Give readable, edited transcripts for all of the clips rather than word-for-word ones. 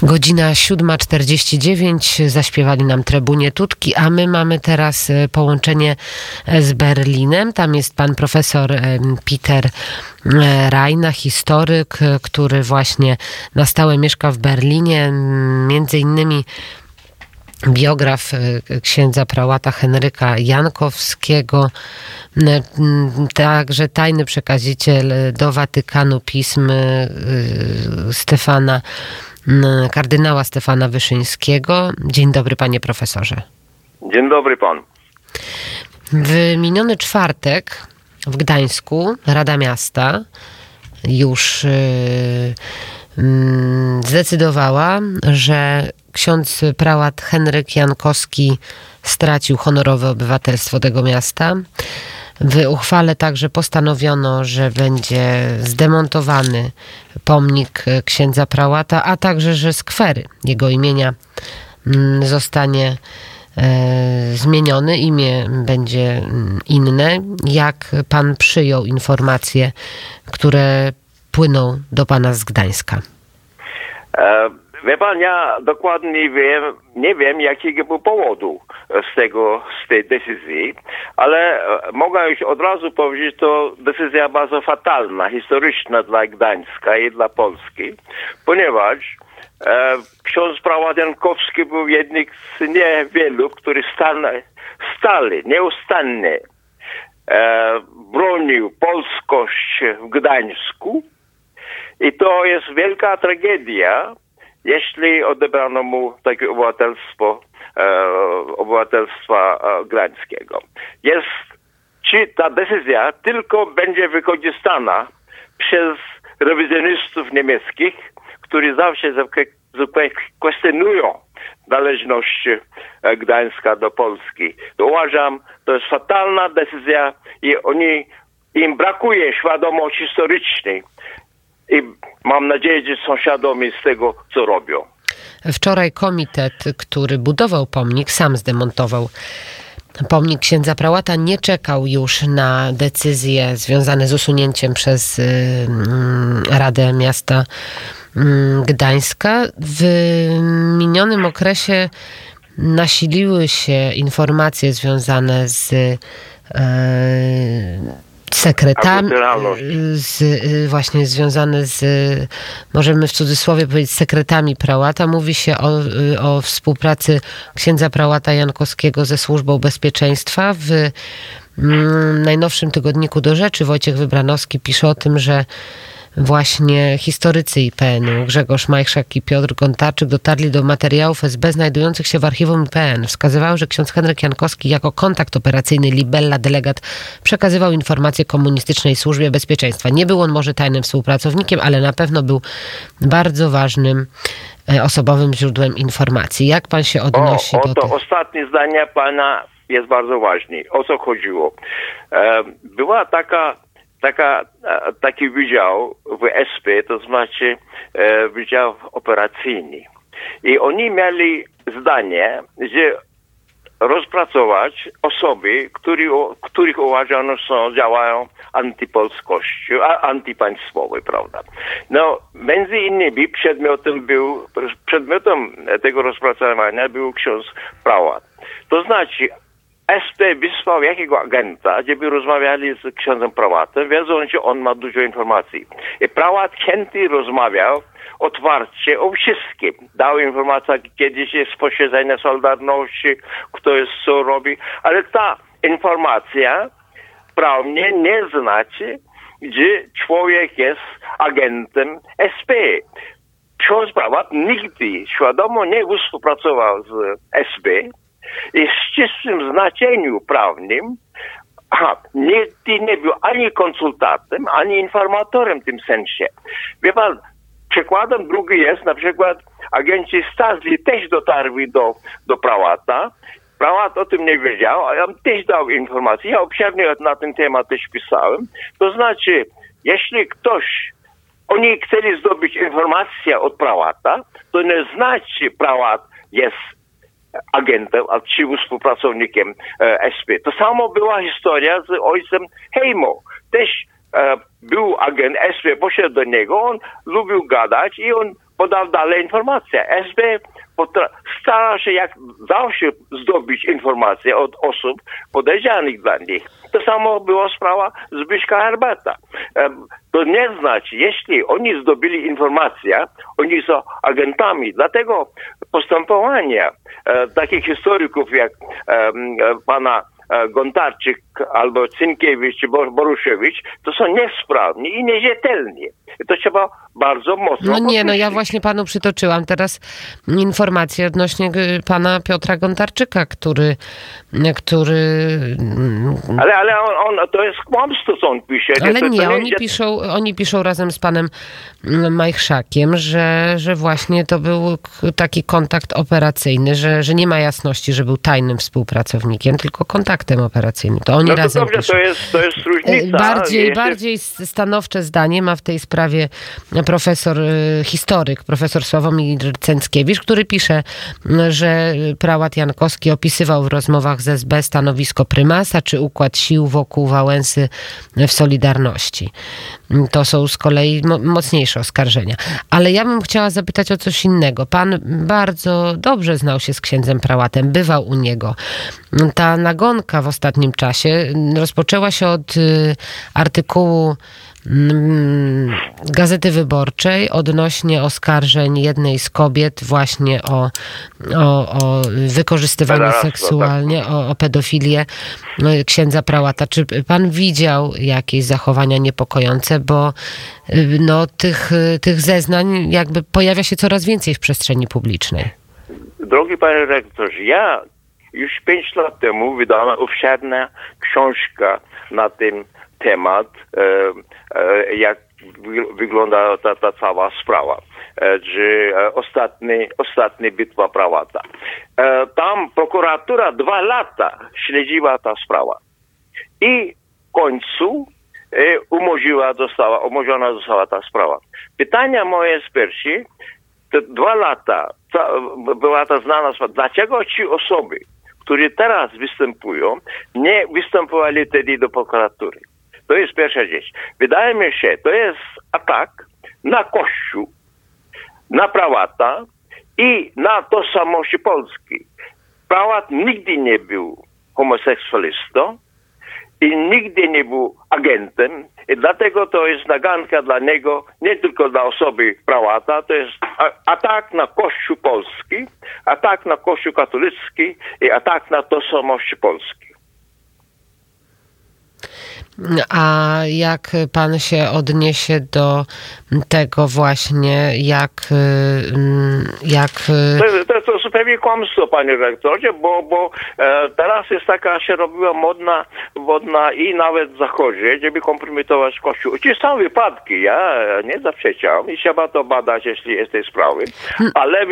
Godzina 7:49, zaśpiewali nam Trybunie Tutki, a my mamy teraz połączenie z Berlinem. Tam jest pan profesor Peter Rajna, historyk, który właśnie na stałe mieszka w Berlinie. Między innymi biograf księdza prałata Henryka Jankowskiego, także tajny przekaziciel do Watykanu pism kardynała Stefana Wyszyńskiego. Dzień dobry, panie profesorze. Dzień dobry pan. W miniony czwartek w Gdańsku Rada Miasta już zdecydowała, że ksiądz prałat Henryk Jankowski stracił honorowe obywatelstwo tego miasta. W uchwale także postanowiono, że będzie zdemontowany pomnik księdza prałata, a także, że skwery jego imienia zostanie zmieniony, imię będzie inne. Jak pan przyjął informacje, które płyną do pana z Gdańska? Wie pan, ja dokładnie nie wiem jakiego był powodu z tej decyzji, ale mogę już od razu powiedzieć, to decyzja bardzo fatalna, historyczna dla Gdańska i dla Polski, ponieważ ksiądz prałat Jankowski był jednym z niewielu, który nieustannie bronił polskość w Gdańsku i to jest wielka tragedia, jeśli odebrano mu takie obywatelstwa gdańskiego. Czy ta decyzja tylko będzie wykorzystana przez rewizjonistów niemieckich, którzy zawsze kwestionują należność Gdańska do Polski. To uważam, to jest fatalna decyzja i im brakuje świadomości historycznej. I mam nadzieję, że są świadomi z tego, co robią. Wczoraj komitet, który budował pomnik, sam zdemontował pomnik księdza prałata. Nie czekał już na decyzje związane z usunięciem przez Radę Miasta Gdańska. W minionym okresie nasiliły się informacje związane z sekretami, właśnie związane z, możemy w cudzysłowie powiedzieć, sekretami prałata. Mówi się o współpracy księdza prałata Jankowskiego ze Służbą Bezpieczeństwa. W najnowszym tygodniku Do Rzeczy Wojciech Wybranowski pisze o tym, że właśnie historycy IPN-u Grzegorz Majchrzak i Piotr Gontarczyk dotarli do materiałów SB znajdujących się w archiwum IPN. Wskazywały, że ksiądz Henryk Jankowski jako kontakt operacyjny Libella delegat przekazywał informacje komunistycznej Służbie Bezpieczeństwa. Nie był on może tajnym współpracownikiem, ale na pewno był bardzo ważnym osobowym źródłem informacji. Jak pan się odnosi do tego? Ostatnie zdanie pana jest bardzo ważne. O co chodziło? Była taki wydział w SP, to znaczy wydział operacyjny. I oni mieli zdanie, że rozpracować osoby, których uważano działają antypolskością, antypaństwowe, prawda? No, między innymi przedmiotem tego rozpracowania był ksiądz prałat. To znaczy SP wysłał jakiego agenta, żeby rozmawiali z księdzem prałatem, wiedząc, że on ma dużo informacji. I prałat chętnie rozmawiał otwarcie o wszystkim. Dał informację, kiedyś jest posiedzenie Solidarności, kto jest, co robi, ale ta informacja prawnie nie znaczy, że człowiek jest agentem SP. Ksiądz prałat nigdy świadomo nie współpracował z SP, i w ścisłym znaczeniu prawnym nigdy nie był ani konsultantem, ani informatorem w tym sensie. Wie pan, przykładem drugi jest na przykład agenci Stasi też dotarli do prałata. Prałat o tym nie wiedział, a ja też dał informacje. Ja obszernie na ten temat też pisałem. To znaczy, jeśli oni chcieli zdobyć informację od prałata, to nie znaczy, prałat jest agentem, czy współpracownikiem SP. To samo była historia z ojcem Hejmo. Też był agent SP, poszedł do niego, on lubił gadać i on podał dalej informacje. SB stara się, jak dał się zdobyć informacje od osób podejrzanych dla nich. To samo była sprawa Zbyszka Herbata. To nie znaczy, jeśli oni zdobyli informacje, oni są agentami. Dlatego postępowania takich historyków jak pana Gontarczyk albo Cynkiewicz czy Boruszewicz, to są niesprawni i nierzetelni. To trzeba bardzo mocno podkreślić. Ja właśnie panu przytoczyłam teraz informacje odnośnie pana Piotra Gontarczyka, który... Ale on to jest kłamstwo, co on pisze. Ale oni piszą razem z panem Majchrzakiem, że właśnie to był taki kontakt operacyjny, że nie ma jasności, że był tajnym współpracownikiem, tylko kontaktem operacyjnym. To oni razem dobrze, piszą. to jest różnica. Bardziej stanowcze zdanie ma w tej sprawie profesor Sławomir Cęckiewicz, który pisze, że prałat Jankowski opisywał w rozmowach z SB stanowisko prymasa czy układ sił wokół Wałęsy w Solidarności. To są z kolei mocniejsze oskarżenia. Ale ja bym chciała zapytać o coś innego. Pan bardzo dobrze znał się z księdzem prałatem, bywał u niego. Ta nagonka w ostatnim czasie rozpoczęła się od artykułu Gazety Wyborczej odnośnie oskarżeń jednej z kobiet właśnie o wykorzystywanie seksualnie, o pedofilię księdza prałata. Czy pan widział jakieś zachowania niepokojące? Bo tych zeznań jakby pojawia się coraz więcej w przestrzeni publicznej. Drogi panie rektorze, ja już 5 lat temu wydałem obszerna książka na ten temat, jak wygląda ta cała sprawa, że ostatnia bitwa prałata. Tam prokuratura 2 lata śledziła ta sprawa i w końcu umożliwiona została ta sprawa. Pytania moje jest pierwsze, te 2 lata była ta znana sprawa, dlaczego ci osoby, które teraz występują, nie występowali wtedy do prokuratury? To jest pierwsza rzecz. Wydaje mi się, to jest atak na Kościół, na prałata i na tożsamość Polski. Prałat nigdy nie był homoseksualistą i nigdy nie był agentem i dlatego to jest naganka dla niego, nie tylko dla osoby prałata, to jest atak na Kościół polski, atak na Kościół katolicki i atak na tożsamość Polski. A jak pan się odniesie do tego właśnie, To zupełnie kłamstwo, panie rektorze, bo teraz jest taka, się robiła modna i nawet w Zachodzie, żeby kompromitować Kościół. Oczywiście są wypadki, ja nie zaprzeczam i trzeba to badać, jeśli jest tej sprawy, ale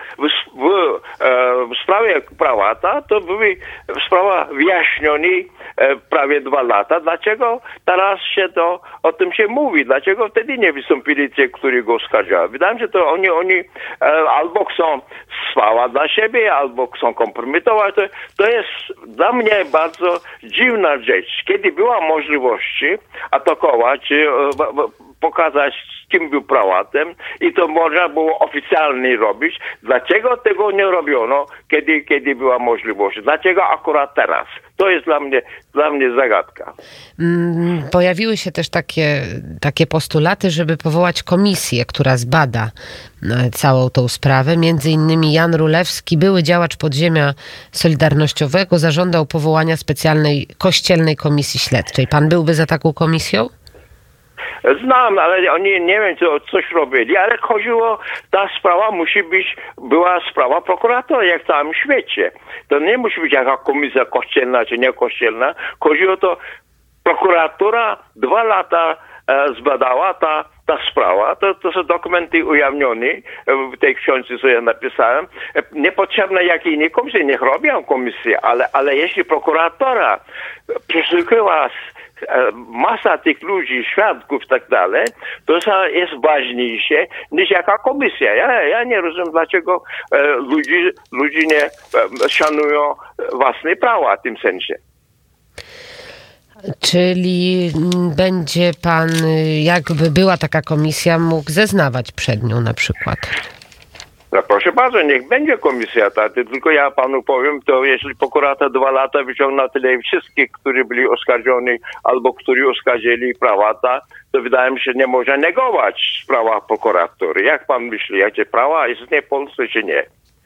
w sprawie prałata to były sprawa wyjaśniona prawie 2 lata. Dlaczego teraz się o tym się mówi? Dlaczego wtedy nie wystąpili ci, którzy go oskarżają? Wydaje mi się, że oni albo chcą sława dla siebie, albo chcą kompromitować. To jest dla mnie bardzo dziwna rzecz. Kiedy była możliwość atakować, pokazać, kim był prałatem i to można było oficjalnie robić. Dlaczego tego nie robiono, kiedy była możliwość? Dlaczego akurat teraz? To jest dla mnie zagadka. Pojawiły się też takie postulaty, żeby powołać komisję, która zbada całą tą sprawę. Między innymi Jan Rulewski, były działacz podziemia solidarnościowego, zażądał powołania specjalnej kościelnej komisji śledczej. Pan byłby za taką komisją? Znam, ale oni nie wiem, coś robili, ale chodziło, ta sprawa była sprawa prokuratora, jak w całym świecie. To nie musi być jaka komisja kościelna czy niekościelna. Chodziło to, prokuratura 2 lata zbadała ta sprawa. To są dokumenty ujawnione w tej książce, co ja napisałem. Niepotrzebne jakiej innej komisji, niech robią komisję, ale jeśli prokuratura przesłuchiwała masa tych ludzi, świadków i tak dalej, to jest ważniejsze niż jaka komisja. Ja nie rozumiem, dlaczego ludzie nie szanują własne prawa w tym sensie. Czyli będzie pan, jakby była taka komisja, mógł zeznawać przed nią na przykład? No proszę bardzo, niech będzie komisja, tylko ja panu powiem, to jeśli prokurator 2 lata wyciągnął tyle wszystkich, którzy byli oskarżeni albo którzy oskarżyli prawata, to wydaje mi się, nie można negować sprawa prokuratury. Jak pan myśli, jakie prawa istnieje w Polsce, czy nie?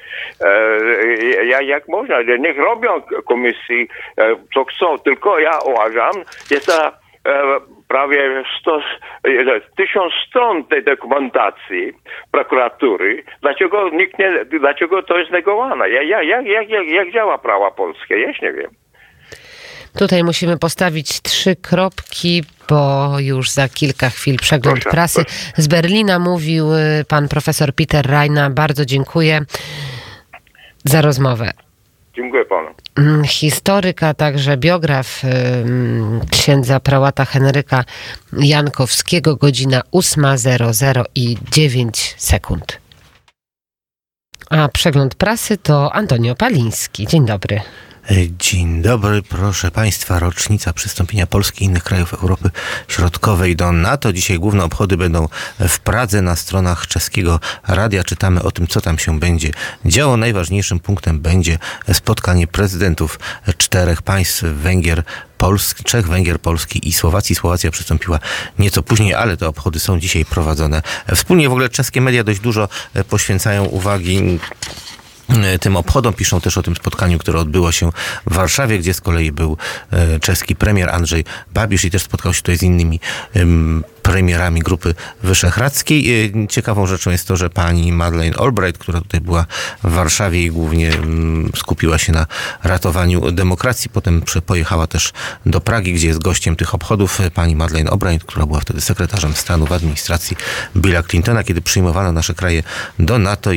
Jak można? Niech robią komisji, co chcą, tylko ja uważam, jest to prawie 1000 stron tej dokumentacji prokuratury. Dlaczego to jest negowane? Jak działa prawa polskie? Ja nie wiem. Tutaj musimy postawić 3 kropki, bo już za kilka chwil przegląd prasy. Z Berlina mówił pan profesor Peter Reina. Bardzo dziękuję za rozmowę. Dziękuję panu. Historyk, a także biograf księdza prałata Henryka Jankowskiego, godzina 8:00 i 9 sekund. A przegląd prasy to Antonio Paliński. Dzień dobry. Dzień dobry, proszę Państwa. Rocznica przystąpienia Polski i innych krajów Europy Środkowej do NATO. Dzisiaj główne obchody będą w Pradze. Na stronach czeskiego radia czytamy o tym, co tam się będzie działo. Najważniejszym punktem będzie spotkanie prezydentów 4 państw: Czech, Węgier, Polski i Słowacji. Słowacja przystąpiła nieco później, ale te obchody są dzisiaj prowadzone wspólnie. W ogóle czeskie media dość dużo poświęcają uwagi tym obchodom. Piszą też o tym spotkaniu, które odbyło się w Warszawie, gdzie z kolei był czeski premier Andrzej Babiš i też spotkał się tutaj z innymi premierami Grupy Wyszehradzkiej. Ciekawą rzeczą jest to, że pani Madeleine Albright, która tutaj była w Warszawie i głównie skupiła się na ratowaniu demokracji, potem pojechała też do Pragi, gdzie jest gościem tych obchodów. Pani Madeleine Albright, która była wtedy sekretarzem stanu w administracji Billa Clintona, kiedy przyjmowano nasze kraje do NATO,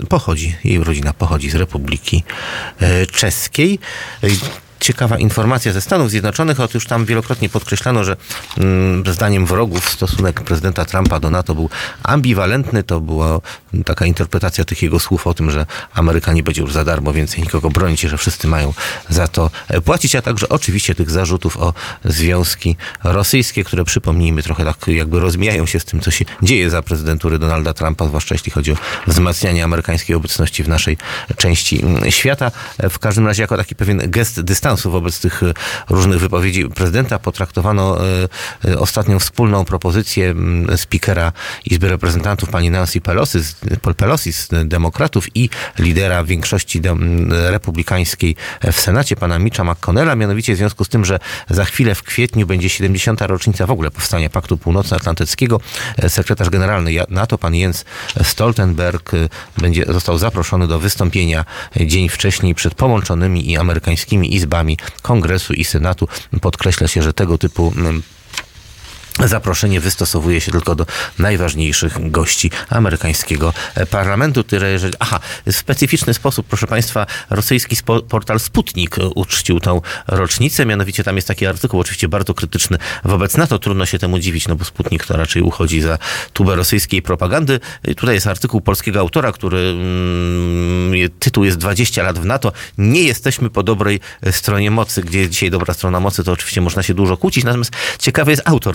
jej rodzina pochodzi z Republiki Czeskiej. Ciekawa informacja ze Stanów Zjednoczonych. Otóż tam wielokrotnie podkreślano, że zdaniem wrogów stosunek prezydenta Trumpa do NATO był ambiwalentny. To była taka interpretacja tych jego słów o tym, że Ameryka nie będzie już za darmo więcej nikogo bronić, że wszyscy mają za to płacić, a także oczywiście tych zarzutów o związki rosyjskie, które, przypomnijmy, trochę tak jakby rozmijają się z tym, co się dzieje za prezydentury Donalda Trumpa, zwłaszcza jeśli chodzi o wzmacnianie amerykańskiej obecności w naszej części świata. W każdym razie jako taki pewien gest dystansu wobec tych różnych wypowiedzi prezydenta potraktowano ostatnią wspólną propozycję spikera Izby Reprezentantów pani Nancy Pelosi z demokratów i lidera większości republikańskiej w Senacie, pana Mitcha McConnella, mianowicie w związku z tym, że za chwilę w kwietniu będzie 70. rocznica w ogóle powstania Paktu Północnoatlantyckiego. Sekretarz generalny NATO, pan Jens Stoltenberg, został zaproszony do wystąpienia dzień wcześniej przed połączonymi i amerykańskimi izbami Kongresu i Senatu. Podkreśla się, że tego typu zaproszenie wystosowuje się tylko do najważniejszych gości amerykańskiego parlamentu. W specyficzny sposób, proszę Państwa, rosyjski portal Sputnik uczcił tą rocznicę. Mianowicie tam jest taki artykuł, oczywiście bardzo krytyczny wobec NATO. Trudno się temu dziwić, no bo Sputnik to raczej uchodzi za tubę rosyjskiej propagandy. Tutaj jest artykuł polskiego autora, który tytuł jest 20 lat w NATO. Nie jesteśmy po dobrej stronie mocy. Gdzie jest dzisiaj dobra strona mocy, to oczywiście można się dużo kłócić. Natomiast ciekawy jest autor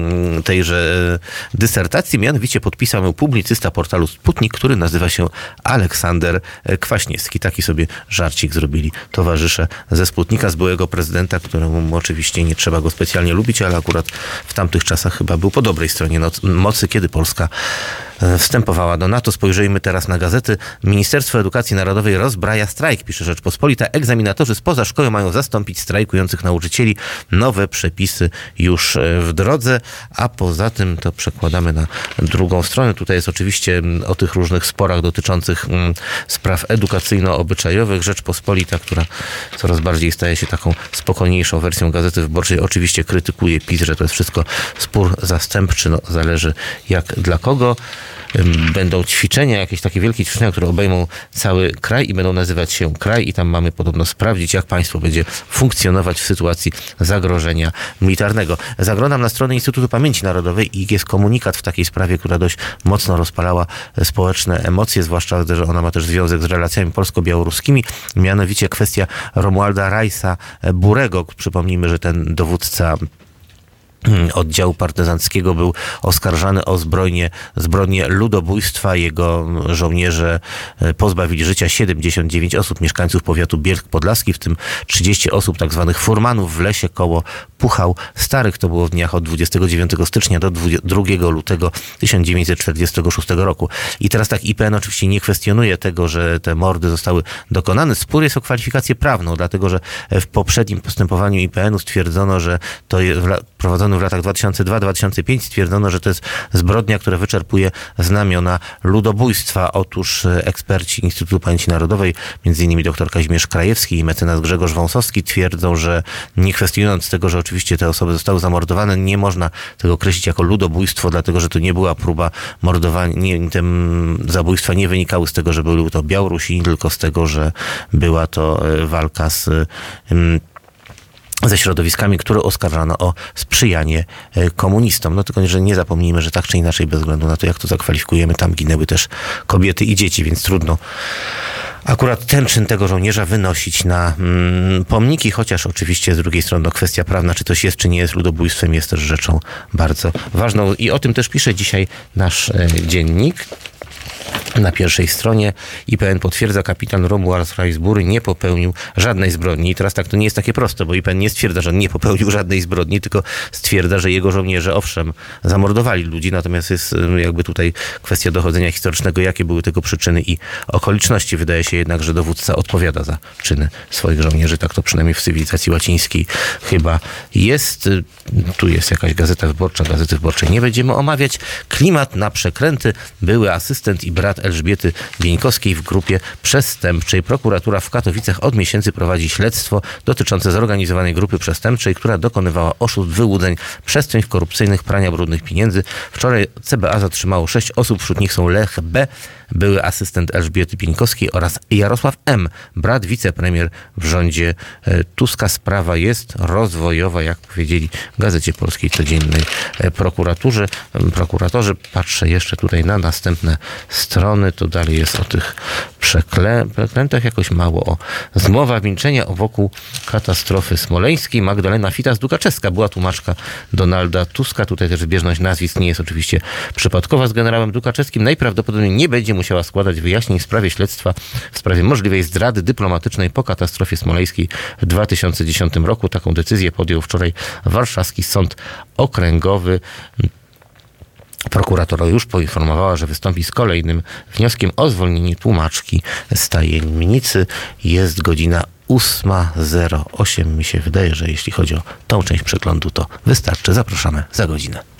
tejże dysertacji. Mianowicie podpisał ją publicysta portalu Sputnik, który nazywa się Aleksander Kwaśniewski. Taki sobie żarcik zrobili towarzysze ze Sputnika z byłego prezydenta, któremu oczywiście nie trzeba go specjalnie lubić, ale akurat w tamtych czasach chyba był po dobrej stronie mocy, kiedy Polska wstępowała do NATO. Spojrzyjmy teraz na gazety. Ministerstwo Edukacji Narodowej rozbraja strajk, pisze Rzeczpospolita. Egzaminatorzy spoza szkoły mają zastąpić strajkujących nauczycieli. Nowe przepisy już w drodze, a poza tym to przekładamy na drugą stronę. Tutaj jest oczywiście o tych różnych sporach dotyczących spraw edukacyjno-obyczajowych. Rzeczpospolita, która coraz bardziej staje się taką spokojniejszą wersją Gazety Wyborczej, oczywiście krytykuje PiS, że to jest wszystko spór zastępczy. No, zależy jak dla kogo. będą ćwiczenia, jakieś takie wielkie ćwiczenia, które obejmą cały kraj i będą nazywać się Kraj i tam mamy podobno sprawdzić, jak państwo będzie funkcjonować w sytuacji zagrożenia militarnego. Zaglądam na stronę Instytutu Pamięci Narodowej i jest komunikat w takiej sprawie, która dość mocno rozpalała społeczne emocje, zwłaszcza, że ona ma też związek z relacjami polsko-białoruskimi, mianowicie kwestia Romualda Rajsa Burego. Przypomnijmy, że ten dowódca oddziału partyzanckiego był oskarżany o zbrodnię ludobójstwa. Jego żołnierze pozbawili życia 79 osób, mieszkańców powiatu Bielsk Podlaski, w tym 30 osób tak zwanych furmanów w lesie koło Puchał Starych. To było w dniach od 29 stycznia do 2 lutego 1946 roku. I teraz tak, IPN oczywiście nie kwestionuje tego, że te mordy zostały dokonane. Spór jest o kwalifikację prawną, dlatego że w poprzednim postępowaniu IPN-u stwierdzono, że to jest prowadzone w latach 2002-2005 stwierdzono, że to jest zbrodnia, która wyczerpuje znamiona ludobójstwa. Otóż eksperci Instytutu Pamięci Narodowej, m.in. dr Kazimierz Krajewski i mecenas Grzegorz Wąsowski, twierdzą, że nie kwestionując tego, że oczywiście te osoby zostały zamordowane, nie można tego określić jako ludobójstwo, dlatego że to nie była próba mordowania, te zabójstwa nie wynikały z tego, że były to Białorusini, tylko z tego, że była to walka ze środowiskami, które oskarżano o sprzyjanie komunistom. No tylko, że nie zapomnijmy, że tak czy inaczej, bez względu na to, jak to zakwalifikujemy, tam ginęły też kobiety i dzieci, więc trudno akurat ten czyn tego żołnierza wynosić na pomniki, chociaż oczywiście z drugiej strony kwestia prawna, czy coś jest, czy nie jest ludobójstwem, jest też rzeczą bardzo ważną. I o tym też pisze dzisiaj nasz dziennik. Na pierwszej stronie IPN potwierdza, kapitan Romuald Rajs-Bury nie popełnił żadnej zbrodni. I teraz tak, to nie jest takie proste, bo IPN nie stwierdza, że on nie popełnił żadnej zbrodni, tylko stwierdza, że jego żołnierze owszem zamordowali ludzi, natomiast jest jakby tutaj kwestia dochodzenia historycznego, jakie były tego przyczyny i okoliczności. Wydaje się jednak, że dowódca odpowiada za czyny swoich żołnierzy. Tak to przynajmniej w cywilizacji łacińskiej chyba jest. Tu jest jakaś gazeta wyborcza, gazety wyborczej nie będziemy omawiać. Klimat na przekręty. Były asystent i brat Elżbiety Bieńkowskiej w grupie przestępczej. Prokuratura w Katowicach od miesięcy prowadzi śledztwo dotyczące zorganizowanej grupy przestępczej, która dokonywała oszustw, wyłudzeń, przestępstw korupcyjnych, prania brudnych pieniędzy. Wczoraj CBA zatrzymało 6 osób, wśród nich są Lech B., były asystent Elżbiety Bieńkowskiej oraz Jarosław M., brat wicepremier w rządzie Tuska. Sprawa jest rozwojowa, jak powiedzieli w Gazecie Polskiej Codziennej prokuratorzy. Patrzę jeszcze tutaj na następne strony, to dalej jest o tych przeklętach jakoś mało. O zmowa milczenia wokół katastrofy smoleńskiej. Magdalena Fitas-Dukaczewska była tłumaczka Donalda Tuska. Tutaj też zbieżność nazwisk nie jest oczywiście przypadkowa z generałem Dukaczewskim. Najprawdopodobniej nie będzie musiała składać wyjaśnień w sprawie śledztwa w sprawie możliwej zdrady dyplomatycznej po katastrofie smoleńskiej w 2010 roku. Taką decyzję podjął wczoraj Warszawski Sąd Okręgowy. Prokuratura już poinformowała, że wystąpi z kolejnym wnioskiem o zwolnienie tłumaczki z tajemnicy. Jest godzina 8:08. Mi się wydaje, że jeśli chodzi o tą część przeglądu, to wystarczy. Zapraszamy za godzinę.